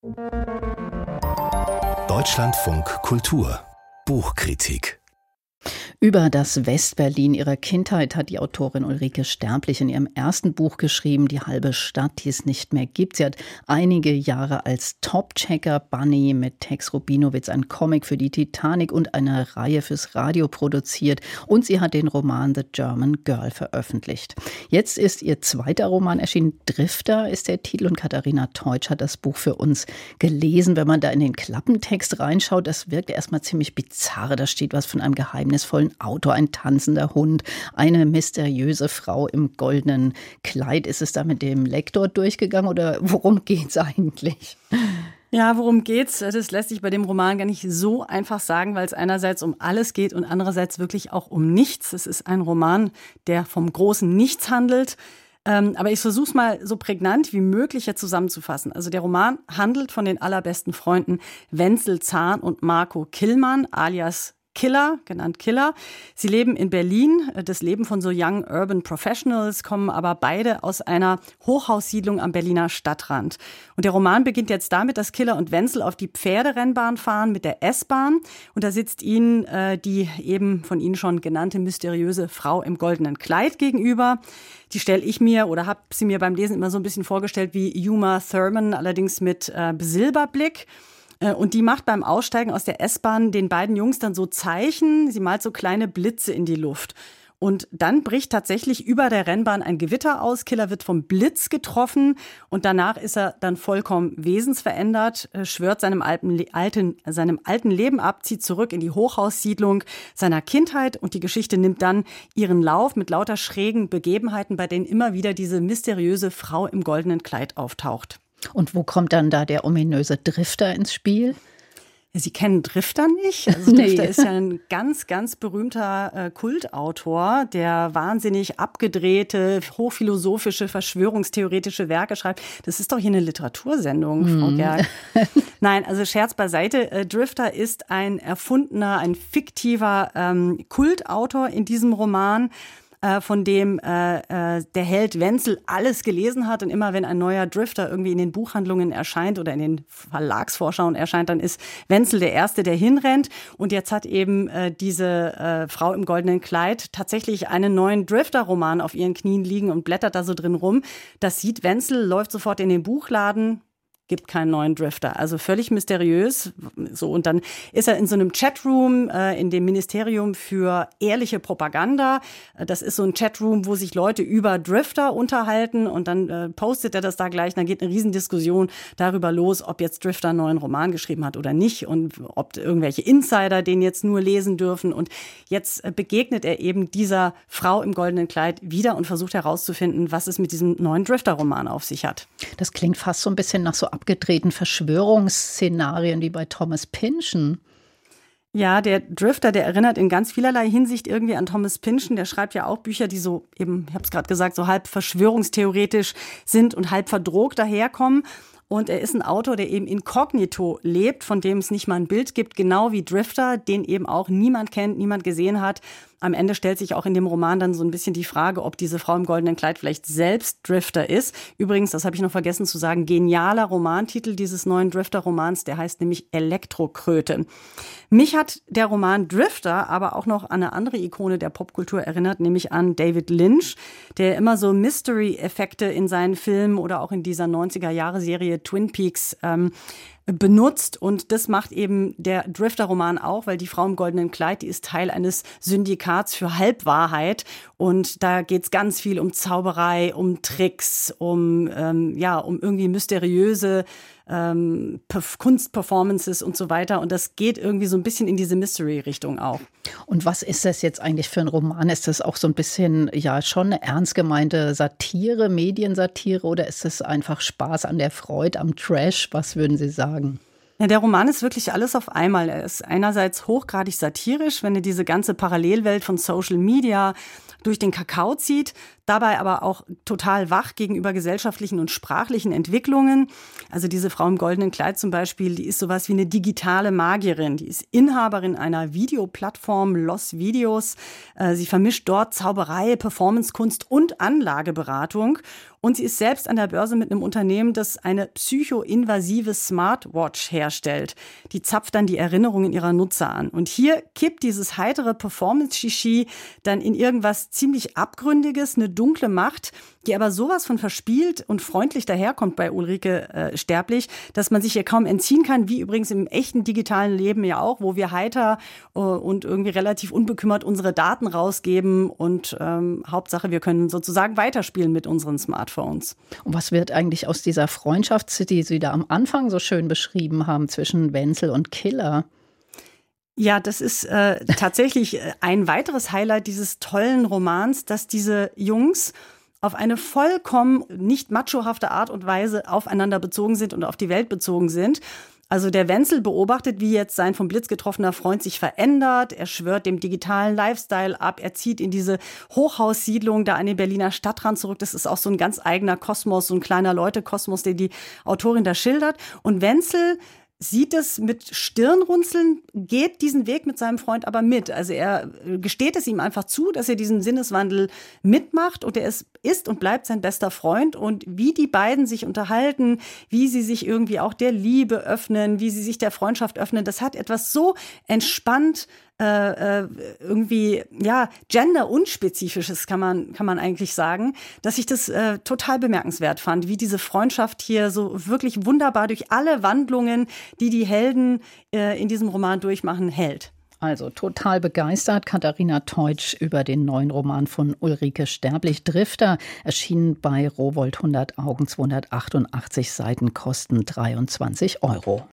Deutschlandfunk Kultur Buchkritik. Über das Westberlin ihrer Kindheit hat die Autorin Ulrike Sterblich in ihrem ersten Buch geschrieben, Die halbe Stadt, die es nicht mehr gibt. Sie hat einige Jahre als Top-Checker Bunny mit Tex Rubinowitz einen Comic für die Titanic und eine Reihe fürs Radio produziert. Und sie hat den Roman The German Girl veröffentlicht. Jetzt ist ihr zweiter Roman erschienen. Drifter ist der Titel und Katharina Teutsch hat das Buch für uns gelesen. Wenn man da in den Klappentext reinschaut, das wirkt erstmal ziemlich bizarr. Da steht was von einem geheimnisvollen Auto, ein tanzender Hund, eine mysteriöse Frau im goldenen Kleid. Ist es da mit dem Lektor durchgegangen oder worum geht's eigentlich? Ja, worum geht's? Das lässt sich bei dem Roman gar nicht so einfach sagen, weil es einerseits um alles geht und andererseits wirklich auch um nichts. Es ist ein Roman, der vom großen Nichts handelt. Aber ich versuche es mal so prägnant wie möglich jetzt zusammenzufassen. Also der Roman handelt von den allerbesten Freunden Wenzel Zahn und Marco Killmann, alias Killer, genannt Killer. Sie leben in Berlin, das Leben von so Young Urban Professionals, kommen aber beide aus einer Hochhaussiedlung am Berliner Stadtrand. Und der Roman beginnt jetzt damit, dass Killer und Wenzel auf die Pferderennbahn fahren mit der S-Bahn. Und da sitzt ihnen die eben von Ihnen schon genannte mysteriöse Frau im goldenen Kleid gegenüber. Die stelle ich mir oder habe sie mir beim Lesen immer so ein bisschen vorgestellt wie Uma Thurman, allerdings mit Silberblick. Und die macht beim Aussteigen aus der S-Bahn den beiden Jungs dann so Zeichen. Sie malt so kleine Blitze in die Luft. Und dann bricht tatsächlich über der Rennbahn ein Gewitter aus. Killer wird vom Blitz getroffen und danach ist er dann vollkommen wesensverändert, schwört seinem alten Leben ab, zieht zurück in die Hochhaussiedlung seiner Kindheit und die Geschichte nimmt dann ihren Lauf mit lauter schrägen Begebenheiten, bei denen immer wieder diese mysteriöse Frau im goldenen Kleid auftaucht. Und wo kommt dann da der ominöse Drifter ins Spiel? Ja, Sie kennen Drifter nicht? Also Drifter ist ja ein ganz, ganz berühmter Kultautor, der wahnsinnig abgedrehte, hochphilosophische, verschwörungstheoretische Werke schreibt. Das ist doch hier eine Literatursendung, Frau Gerg. Nein, also Scherz beiseite. Drifter ist ein erfundener, ein fiktiver Kultautor in diesem Roman, von dem der Held Wenzel alles gelesen hat. Und immer wenn ein neuer Drifter irgendwie in den Buchhandlungen erscheint oder in den Verlagsvorschauen erscheint, dann ist Wenzel der Erste, der hinrennt. Und jetzt hat eben diese Frau im goldenen Kleid tatsächlich einen neuen Drifter-Roman auf ihren Knien liegen und blättert da so drin rum. Das sieht Wenzel, läuft sofort in den Buchladen, gibt keinen neuen Drifter. Also völlig mysteriös. So, und dann ist er in so einem Chatroom in dem Ministerium für ehrliche Propaganda. Das ist so ein Chatroom, wo sich Leute über Drifter unterhalten und dann postet er das da gleich. Dann geht eine Riesendiskussion darüber los, ob jetzt Drifter einen neuen Roman geschrieben hat oder nicht und ob irgendwelche Insider den jetzt nur lesen dürfen. Und jetzt begegnet er eben dieser Frau im goldenen Kleid wieder und versucht herauszufinden, was es mit diesem neuen Drifter-Roman auf sich hat. Das klingt fast so ein bisschen nach so abgedrehten Verschwörungsszenarien wie bei Thomas Pynchon. Ja, der Drifter, der erinnert in ganz vielerlei Hinsicht irgendwie an Thomas Pynchon. Der schreibt ja auch Bücher, die so eben, ich habe es gerade gesagt, so halb verschwörungstheoretisch sind und halb verdrogt daherkommen. Und er ist ein Autor, der eben inkognito lebt, von dem es nicht mal ein Bild gibt, genau wie Drifter, den eben auch niemand kennt, niemand gesehen hat. Am Ende stellt sich auch in dem Roman dann so ein bisschen die Frage, ob diese Frau im goldenen Kleid vielleicht selbst Drifter ist. Übrigens, das habe ich noch vergessen zu sagen, genialer Romantitel dieses neuen Drifter-Romans, der heißt nämlich Elektrokröte. Mich hat der Roman Drifter aber auch noch an eine andere Ikone der Popkultur erinnert, nämlich an David Lynch, der immer so Mystery-Effekte in seinen Filmen oder auch in dieser 90er-Jahre-Serie Twin Peaks benutzt. Und das macht eben der Drifter-Roman auch, weil die Frau im goldenen Kleid, die ist Teil eines Syndikats für Halbwahrheit. Und da geht's ganz viel um Zauberei, um Tricks, um irgendwie mysteriöse Kunstperformances und so weiter. Und das geht irgendwie so ein bisschen in diese Mystery-Richtung auch. Und was ist das jetzt eigentlich für ein Roman? Ist das auch so ein bisschen, ja, schon eine ernst gemeinte Satire, Mediensatire, oder ist es einfach Spaß an der Freude, am Trash? Was würden Sie sagen? Ja, der Roman ist wirklich alles auf einmal. Er ist einerseits hochgradig satirisch, wenn er diese ganze Parallelwelt von Social Media durch den Kakao zieht, dabei aber auch total wach gegenüber gesellschaftlichen und sprachlichen Entwicklungen. Also diese Frau im goldenen Kleid zum Beispiel, die ist sowas wie eine digitale Magierin. Die ist Inhaberin einer Videoplattform, Los Videos. Sie vermischt dort Zauberei, Performancekunst und Anlageberatung. Und sie ist selbst an der Börse mit einem Unternehmen, das eine psychoinvasive Smartwatch herstellt. Die zapft dann die Erinnerungen ihrer Nutzer an. Und hier kippt dieses heitere Performance-Shishi dann in irgendwas ziemlich Abgründiges, eine dunkle Macht, die aber sowas von verspielt und freundlich daherkommt bei Ulrike Sterblich, dass man sich ihr kaum entziehen kann, wie übrigens im echten digitalen Leben ja auch, wo wir heiter und irgendwie relativ unbekümmert unsere Daten rausgeben und Hauptsache, wir können sozusagen weiterspielen mit unseren Smartphones. Und was wird eigentlich aus dieser Freundschaft, die Sie da am Anfang so schön beschrieben haben, zwischen Wenzel und Killer? Ja, das ist tatsächlich ein weiteres Highlight dieses tollen Romans, dass diese Jungs auf eine vollkommen nicht machohafte Art und Weise aufeinander bezogen sind und auf die Welt bezogen sind. Also der Wenzel beobachtet, wie jetzt sein vom Blitz getroffener Freund sich verändert. Er schwört dem digitalen Lifestyle ab. Er zieht in diese Hochhaussiedlung da an den Berliner Stadtrand zurück. Das ist auch so ein ganz eigener Kosmos, so ein kleiner Leutekosmos, den die Autorin da schildert. Und Wenzel sieht es mit Stirnrunzeln, geht diesen Weg mit seinem Freund aber mit. Also er gesteht es ihm einfach zu, dass er diesen Sinneswandel mitmacht und er ist und bleibt sein bester Freund. Und wie die beiden sich unterhalten, wie sie sich irgendwie auch der Liebe öffnen, wie sie sich der Freundschaft öffnen, das hat etwas so entspannt, irgendwie, ja, genderunspezifisches kann man eigentlich sagen, dass ich das total bemerkenswert fand, wie diese Freundschaft hier so wirklich wunderbar durch alle Wandlungen, die Helden in diesem Roman durchmachen, hält. Also total begeistert, Katharina Teutsch über den neuen Roman von Ulrike Sterblich, Drifter, erschienen bei Rowohlt, 100 Augen, 288 Seiten, kosten 23 €.